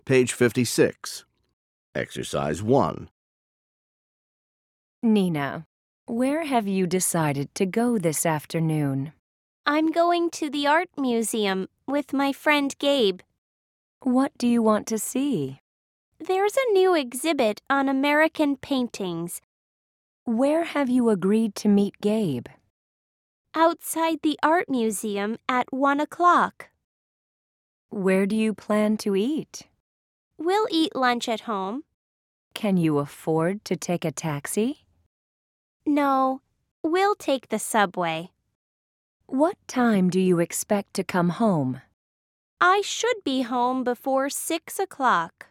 Page 56. Exercise 1. Nina, where have you decided to go this afternoon? I'm going to the art museum with my friend Gabe. What do you want to see? There's a new exhibit on American paintings. Where have you agreed to meet Gabe? Outside the art museum at 1 o'clock. Where do you plan to eat? We'll eat lunch at home. Can you afford to take a taxi? No, we'll take the subway. What time do you expect to come home? I should be home before 6 o'clock.